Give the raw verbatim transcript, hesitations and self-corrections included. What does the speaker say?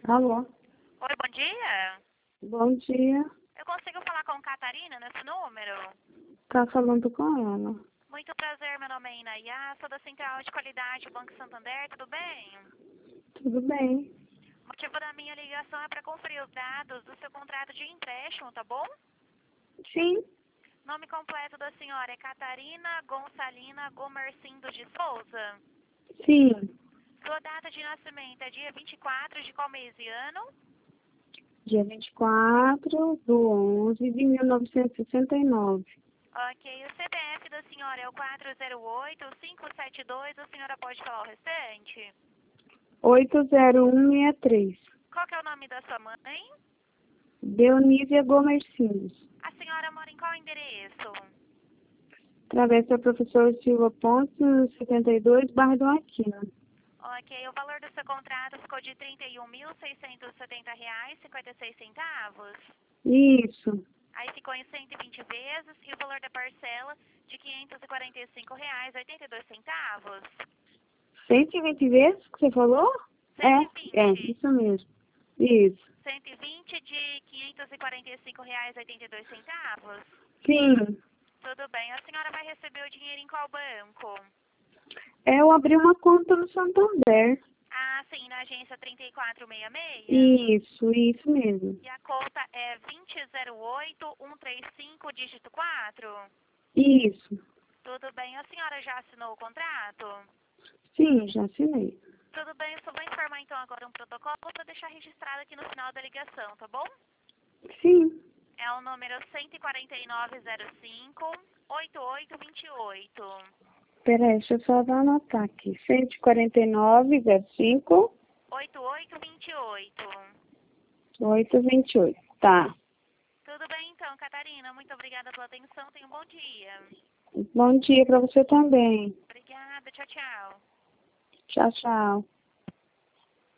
Alô? Oi, bom dia. Bom dia. Eu consigo falar com Catarina nesse número? Tá falando com ela. Muito prazer, meu nome é Inaiá, sou da Central de Qualidade do Banco Santander, tudo bem? Tudo bem? O motivo da minha ligação é para conferir os dados do seu contrato de empréstimo, tá bom? Sim. Nome completo da senhora é Catarina Gonçalina Gomercindo de Souza. Sim. Sua data de nascimento é dia vinte e quatro de qual mês e ano? Dia vinte e quatro do onze de mil novecentos e sessenta e nove. Ok, o C P F da senhora é o quatro zero oito cinco sete dois, a senhora pode falar o restante? oito zero um seis três. Qual que é o nome da sua mãe? Dionísia Gomercindos. A senhora mora em qual endereço? Travessa Professor Silva Pontes, setenta e dois, Barra do Aquino. Ok, o valor do seu contrato ficou de trinta e um mil seiscentos e setenta reais e cinquenta e seis centavos. Isso. Aí ficou em cento e vinte vezes e o valor da parcela de quinhentos e quarenta e cinco reais e oitenta e dois centavos. cento e vinte vezes que você falou? cento e vinte. É, é, isso mesmo. Isso. cento e vinte de quinhentos e quarenta e cinco reais e oitenta e dois centavos. Sim. Tudo bem. A senhora vai receber o dinheiro em qual banco? É, eu abri uma conta no Santander. Ah, sim, na agência trinta e quatro sessenta e seis. Isso, isso mesmo. E a conta é vinte zero oito um três cinco, dígito quatro? Isso. Tudo bem. A senhora já assinou o contrato? Sim, já assinei. Tudo bem, eu só vou informar então agora um protocolo para deixar registrado aqui no final da ligação, tá bom? Sim. É o número cento e quarenta e nove zero cinco oito oito dois oito. Peraí, deixa eu só anotar aqui. cento e quarenta e nove, zero cinco, oito oito dois oito. oito vinte e oito. Tá. Tudo bem então, Catarina. Muito obrigada pela atenção. Tenha um bom dia. Bom dia para você também. Obrigada. Tchau, tchau. Tchau, tchau.